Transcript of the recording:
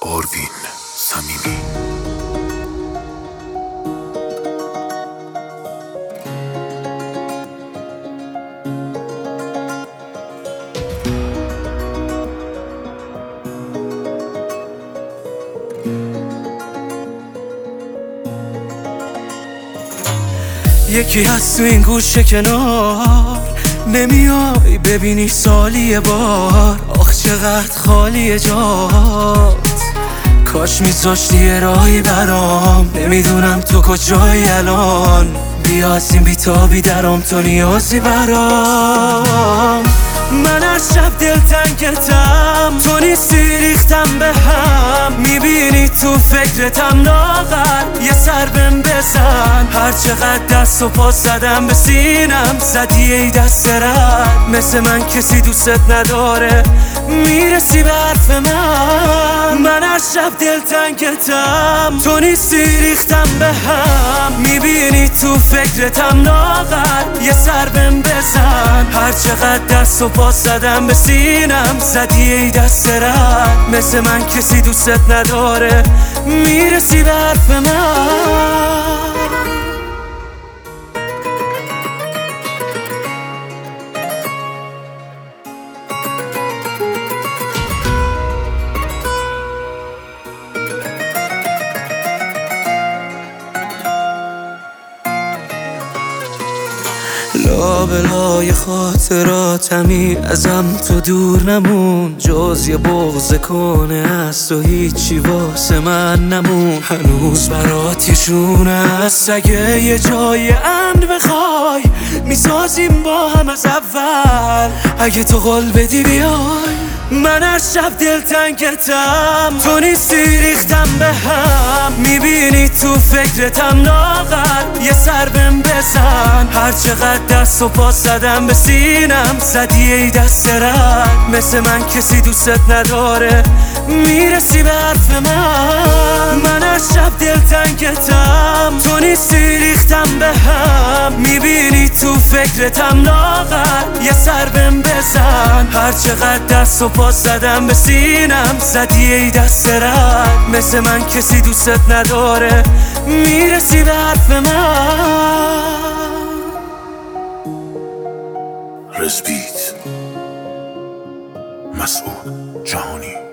آروین صمیمی. یکی هست تو این گوشه کنار، نمیای ببینی سالی یه بار. آخ چقدر خالیه جات، کاش میذاشتی یه راهی برام. نمیدونم تو کجایی الان، بیا از این بیتابی درام، تو نیازی برام. من از شب دلتنگتم، تو نیستی ریختم به هم. میبینی تو فکرتم لاغر، یه سر بهم بزن. هر چقدر دست و پا زدم به سینم، زدی ای دست رد. مثل من کسی دوستت نداره، میرسی به حرف من از شب دلتنگتم، تو نیستی ریختم به هم. میبینی تو فکرتم لاغر، یه سر بهم بزن. هر چقدر دست و پا زدم به سینم، زدی ای دست رد. مثل من کسی دوستت نداره، میرسی به حرف من. لابلای خاطراتمی ازم تو دور نمون، جز یه بغض کنه از تو هیچی واسه من نمون. هنوز برات یه شونه هست، اگه یه جای امن بخوای میسازیم با هم از اول. اگه تو قول بدی بیای، من از شب دلتنگتم، تو نیستی ریختم به هم. میبینی تو فکرتم لاغر، یه سر بهم بزن. هر چقدر دست و پا زدم به سینم، زدی ای دست رد. مثل من کسی دوستت نداره، میرسی به حرف من از شب دلتنگتم، تو نیستی ریختم به هم. میبینی تو فکرتم لاغر، یه سر بهم بزن. هر چقدر دست و پا زدم به سینم، زدی ای دست رد. مثل من کسی دوستت نداره، میرسی به حرف من. رزبیت مسعود جهانی.